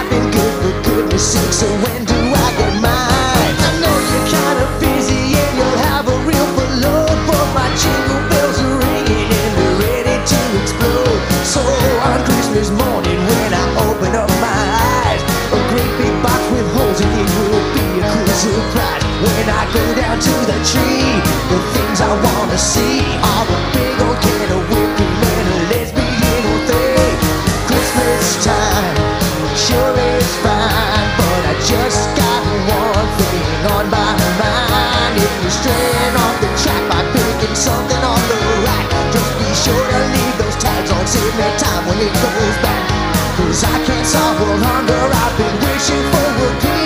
been good for goodness sake, so when do I get mine? I know you're kind of busy and you'll have a real load, but my jingle bells are ringing and they're ready to explode. So on Christmas morning when I open up my eyes, a great big box with holes in it will be a cool surprise. When I go down to the tree, the things I wanna see are a big old can of whipped cream and a lesbian old thing. Christmas time sure is fine, but I just got one thing on my mind. If you're straying off the track by picking something on the right, just be sure to leave those tags on, save me time when it goes back. 'Cause I can't solve world hunger, I've been wishing for a peace.